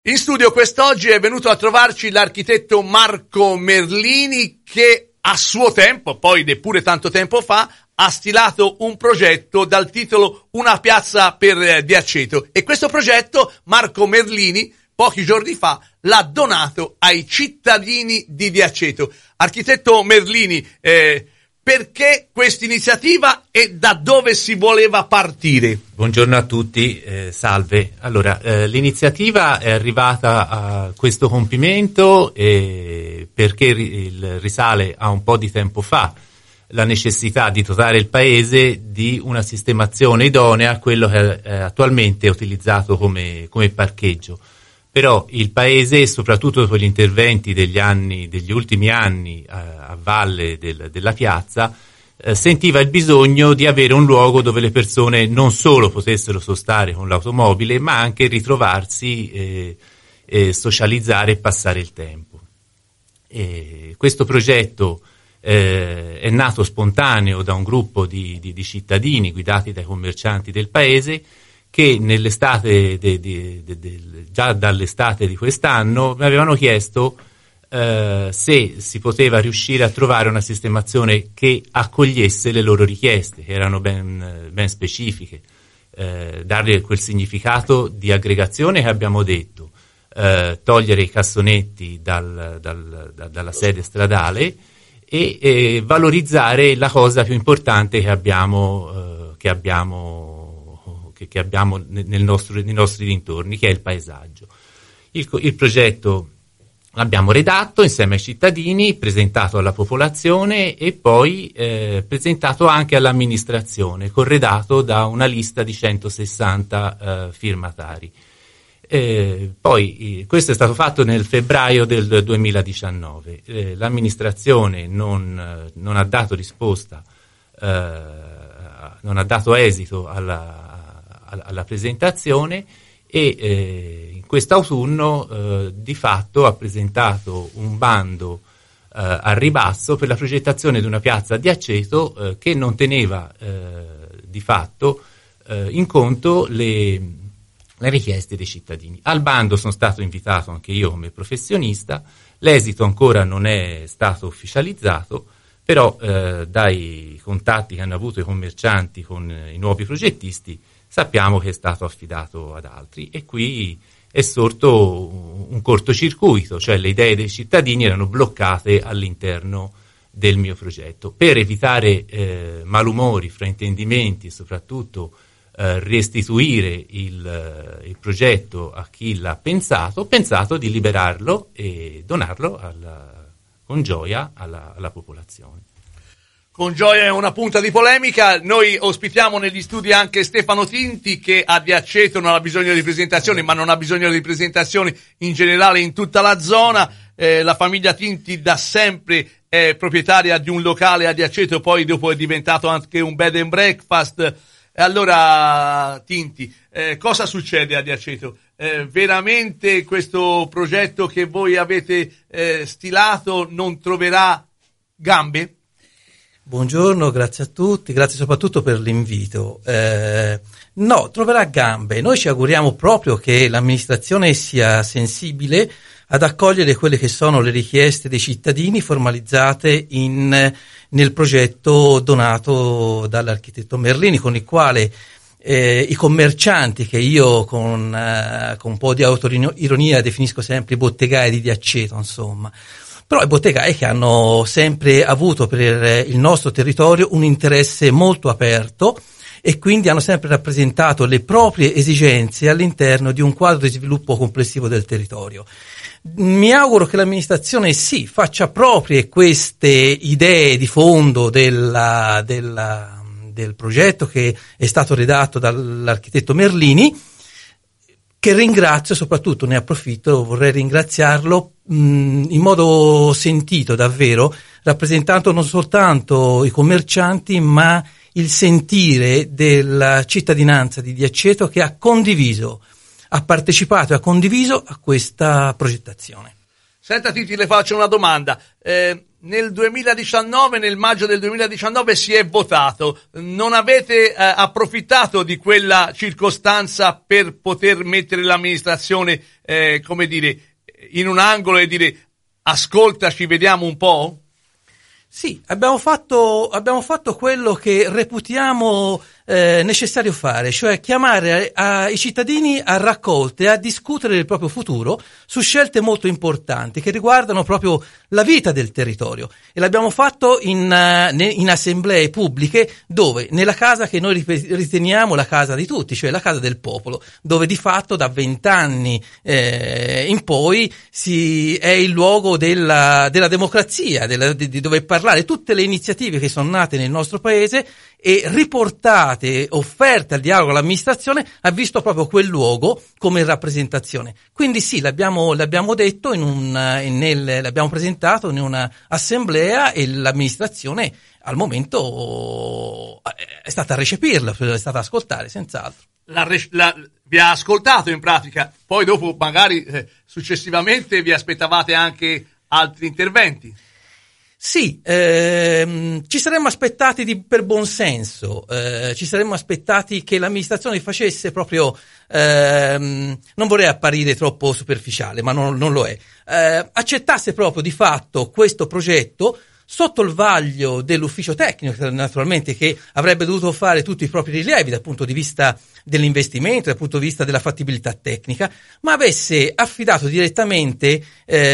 In studio quest'oggi è venuto a trovarci l'architetto Marco Merlini, che a suo tempo, poi neppure tanto tempo fa, ha stilato un progetto dal titolo Una piazza per Diaceto, e questo progetto Marco Merlini pochi giorni fa l'ha donato ai cittadini di Diaceto. Architetto Merlini, perché questa iniziativa e da dove si voleva partire? Buongiorno a tutti, salve. Allora, l'iniziativa è arrivata a questo compimento perché risale a un po' di tempo fa la necessità di dotare il Paese di una sistemazione idonea a quello che attualmente è utilizzato come parcheggio. Però il Paese, soprattutto dopo gli interventi degli ultimi anni a valle della piazza, sentiva il bisogno di avere un luogo dove le persone non solo potessero sostare con l'automobile, ma anche ritrovarsi, socializzare e passare il tempo. Questo progetto è nato spontaneo da un gruppo di cittadini guidati dai commercianti del Paese, che nell'estate già dall'estate di quest'anno mi avevano chiesto se si poteva riuscire a trovare una sistemazione che accogliesse le loro richieste, che erano ben specifiche, dargli quel significato di aggregazione che abbiamo detto, togliere i cassonetti dalla sede stradale e valorizzare la cosa più importante che abbiamo nei nostri dintorni, che è il paesaggio. Il progetto l'abbiamo redatto insieme ai cittadini, presentato alla popolazione e poi presentato anche all'amministrazione, corredato da una lista di 160 firmatari. Poi questo è stato fatto nel febbraio del 2019. L'amministrazione non ha dato risposta, non ha dato esito alla presentazione e in quest'autunno di fatto ha presentato un bando al ribasso per la progettazione di una piazza a Diaceto che non teneva di fatto in conto le richieste dei cittadini. Al bando sono stato invitato anche io come professionista, l'esito ancora non è stato ufficializzato, però dai contatti che hanno avuto i commercianti con i nuovi progettisti sappiamo che è stato affidato ad altri, e qui è sorto un cortocircuito, cioè le idee dei cittadini erano bloccate all'interno del mio progetto. Per evitare malumori, fraintendimenti e soprattutto restituire il progetto a chi l'ha pensato, ho pensato di liberarlo e donarlo con gioia alla popolazione. Con gioia è una punta di polemica. Noi ospitiamo negli studi anche Stefano Tinti, che a Diaceto non ha bisogno di presentazioni, ma non ha bisogno di presentazioni in generale in tutta la zona. La famiglia Tinti da sempre è proprietaria di un locale a Diaceto, poi dopo è diventato anche un bed and breakfast. Allora, Tinti, cosa succede a Diaceto? Veramente questo progetto che voi avete stilato non troverà gambe? Buongiorno, grazie a tutti, grazie soprattutto per l'invito. No, troverà gambe. Noi ci auguriamo proprio che l'amministrazione sia sensibile ad accogliere quelle che sono le richieste dei cittadini formalizzate nel progetto donato dall'architetto Merlini, con il quale i commercianti, che io con un po' di autoironia definisco sempre i bottegai di Diaceto, insomma, però i bottegai che hanno sempre avuto per il nostro territorio un interesse molto aperto e quindi hanno sempre rappresentato le proprie esigenze all'interno di un quadro di sviluppo complessivo del territorio. Mi auguro che l'amministrazione faccia proprie queste idee di fondo del progetto che è stato redatto dall'architetto Merlini, che ringrazio, soprattutto ne approfitto, vorrei ringraziarlo in modo sentito davvero, rappresentando non soltanto i commercianti ma il sentire della cittadinanza di Diaceto, che ha condiviso, ha partecipato e ha condiviso a questa progettazione. Senta Tinti, le faccio una domanda. Nel 2019, nel maggio del 2019 si è votato. Non avete approfittato di quella circostanza per poter mettere l'amministrazione come dire, in un angolo e dire ascoltaci, vediamo un po'? Sì, abbiamo fatto quello che reputiamo necessario fare, cioè chiamare i cittadini a raccolte, a discutere del proprio futuro su scelte molto importanti che riguardano proprio la vita del territorio, e l'abbiamo fatto in assemblee pubbliche, dove nella casa che noi riteniamo la casa di tutti, cioè la casa del popolo, dove di fatto da 20 anni in poi è il luogo della democrazia, di dove parlare tutte le iniziative che sono nate nel nostro paese e riportate, offerte al dialogo all'amministrazione, ha visto proprio quel luogo come rappresentazione. Quindi sì, l'abbiamo detto l'abbiamo presentato in una assemblea, e l'amministrazione al momento è stata a recepirla, è stata ad ascoltare, senz'altro. Vi ha ascoltato in pratica, poi dopo magari successivamente vi aspettavate anche altri interventi. Sì, ci saremmo aspettati per buon senso, ci saremmo aspettati che l'amministrazione facesse proprio, non vorrei apparire troppo superficiale, ma non lo è, accettasse proprio di fatto questo progetto sotto il vaglio dell'ufficio tecnico, naturalmente, che avrebbe dovuto fare tutti i propri rilievi dal punto di vista dell'investimento, dal punto di vista della fattibilità tecnica, ma avesse affidato direttamente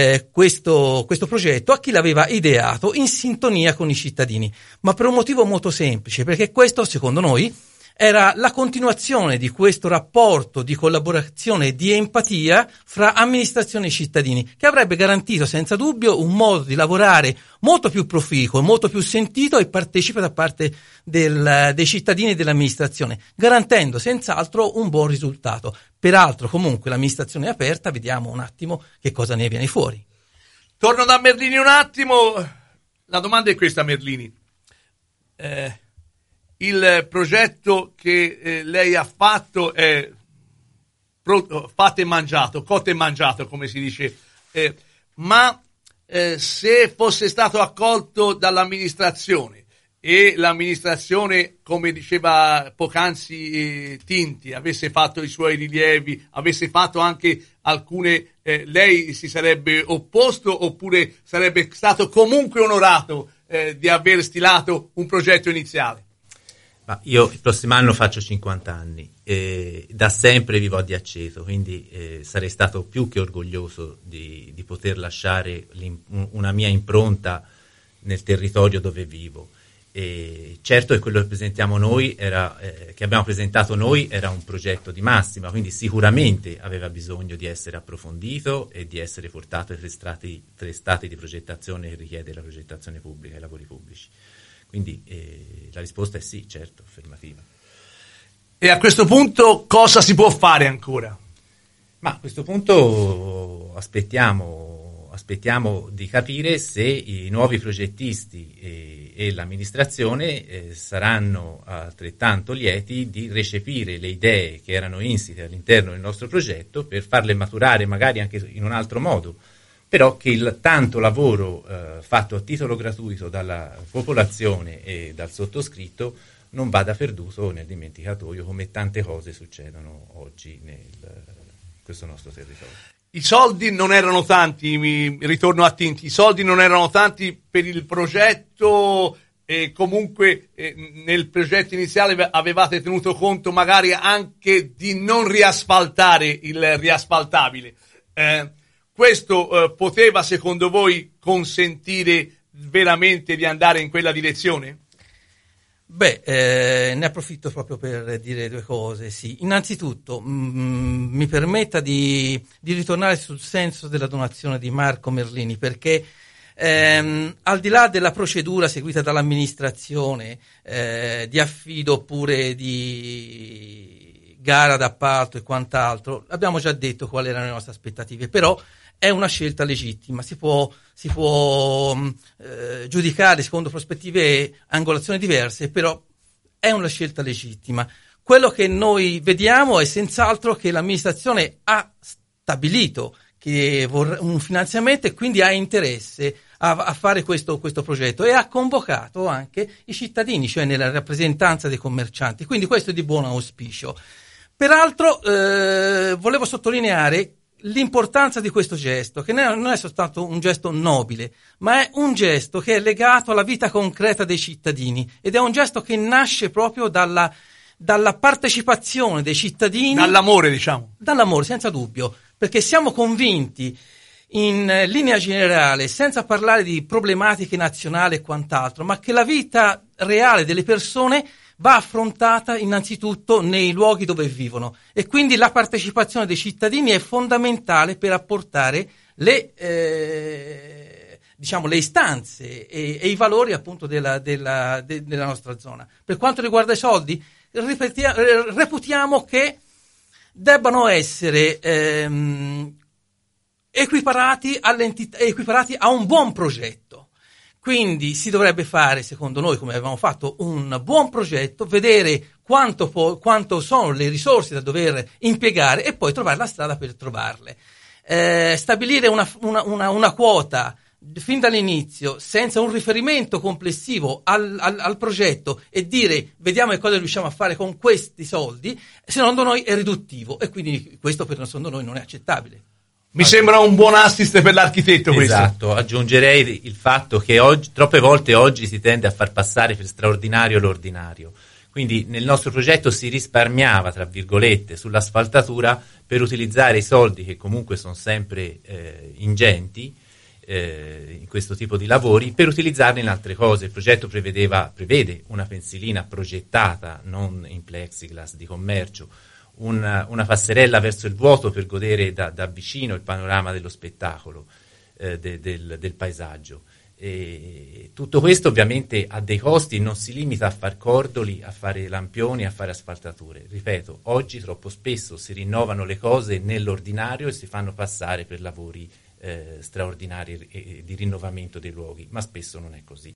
questo progetto a chi l'aveva ideato, in sintonia con i cittadini, ma per un motivo molto semplice, perché questo, secondo noi, era la continuazione di questo rapporto di collaborazione e di empatia fra amministrazione e cittadini, che avrebbe garantito senza dubbio un modo di lavorare molto più proficuo, molto più sentito e partecipe da parte dei cittadini e dell'amministrazione, garantendo senz'altro un buon risultato. Peraltro, comunque, l'amministrazione è aperta, vediamo un attimo che cosa ne viene fuori. Torno da Merlini un attimo. La domanda è questa, Merlini. Il progetto che lei ha fatto è fatto e mangiato, cotto e mangiato, come si dice, ma se fosse stato accolto dall'amministrazione e l'amministrazione, come diceva poc'anzi Tinti, avesse fatto i suoi rilievi, avesse fatto anche alcune, lei si sarebbe opposto oppure sarebbe stato comunque onorato di aver stilato un progetto iniziale? Ma io il prossimo anno faccio 50 anni, da sempre vivo a Diaceto, quindi sarei stato più che orgoglioso di poter lasciare una mia impronta nel territorio dove vivo. E certo che quello che presentiamo noi che abbiamo presentato noi era un progetto di massima, quindi sicuramente aveva bisogno di essere approfondito e di essere portato ai tre stati di progettazione che richiede la progettazione pubblica e i lavori pubblici. Quindi la risposta è sì, certo, affermativa. E a questo punto cosa si può fare ancora? Ma a questo punto aspettiamo di capire se i nuovi progettisti e l'amministrazione saranno altrettanto lieti di recepire le idee che erano insite all'interno del nostro progetto per farle maturare magari anche in un altro modo, però che il tanto lavoro fatto a titolo gratuito dalla popolazione e dal sottoscritto non vada perduto nel dimenticatoio, come tante cose succedono oggi in questo nostro territorio. I soldi non erano tanti, mi ritorno a Tinti, i soldi non erano tanti per il progetto e comunque nel progetto iniziale avevate tenuto conto magari anche di non riasfaltare il riasfaltabile. Questo poteva, secondo voi, consentire veramente di andare in quella direzione? Ne approfitto proprio per dire due cose. Sì, innanzitutto mi permetta di ritornare sul senso della donazione di Marco Merlini, perché al di là della procedura seguita dall'amministrazione di affido oppure di gara d'appalto e quant'altro, abbiamo già detto quali erano le nostre aspettative, però è una scelta legittima, si può giudicare secondo prospettive e angolazioni diverse, però è una scelta legittima. Quello che noi vediamo è senz'altro che l'amministrazione ha stabilito che vorrà un finanziamento e quindi ha interesse a fare questo progetto, e ha convocato anche i cittadini, cioè nella rappresentanza dei commercianti, quindi questo è di buon auspicio. Peraltro volevo sottolineare l'importanza di questo gesto, che non è soltanto un gesto nobile, ma è un gesto che è legato alla vita concreta dei cittadini, ed è un gesto che nasce proprio dalla partecipazione dei cittadini. Dall'amore, diciamo. Dall'amore, senza dubbio, perché siamo convinti, in linea generale, senza parlare di problematiche nazionali e quant'altro, ma che la vita reale delle persone va affrontata innanzitutto nei luoghi dove vivono, e quindi la partecipazione dei cittadini è fondamentale per apportare le istanze e i valori appunto della nostra zona. Per quanto riguarda i soldi, reputiamo che debbano essere equiparati a un buon progetto. Quindi si dovrebbe fare, secondo noi, come avevamo fatto, un buon progetto, vedere quanto sono le risorse da dover impiegare e poi trovare la strada per trovarle. Stabilire una quota fin dall'inizio, senza un riferimento complessivo al progetto, e dire vediamo che cosa riusciamo a fare con questi soldi, secondo noi è riduttivo, e quindi questo secondo noi non è accettabile. Mi sembra un buon assist per l'architetto questo. Esatto, aggiungerei il fatto che troppe volte oggi si tende a far passare per straordinario l'ordinario. Quindi nel nostro progetto si risparmiava, tra virgolette, sull'asfaltatura per utilizzare i soldi, che comunque sono sempre ingenti in questo tipo di lavori, per utilizzarli in altre cose. Il progetto prevede una pensilina progettata, non in plexiglass di commercio, una passerella verso il vuoto per godere da vicino il panorama dello spettacolo, del paesaggio. E tutto questo ovviamente ha dei costi, non si limita a far cordoli, a fare lampioni, a fare asfaltature. Ripeto, oggi troppo spesso si rinnovano le cose nell'ordinario e si fanno passare per lavori straordinari di rinnovamento dei luoghi, ma spesso non è così.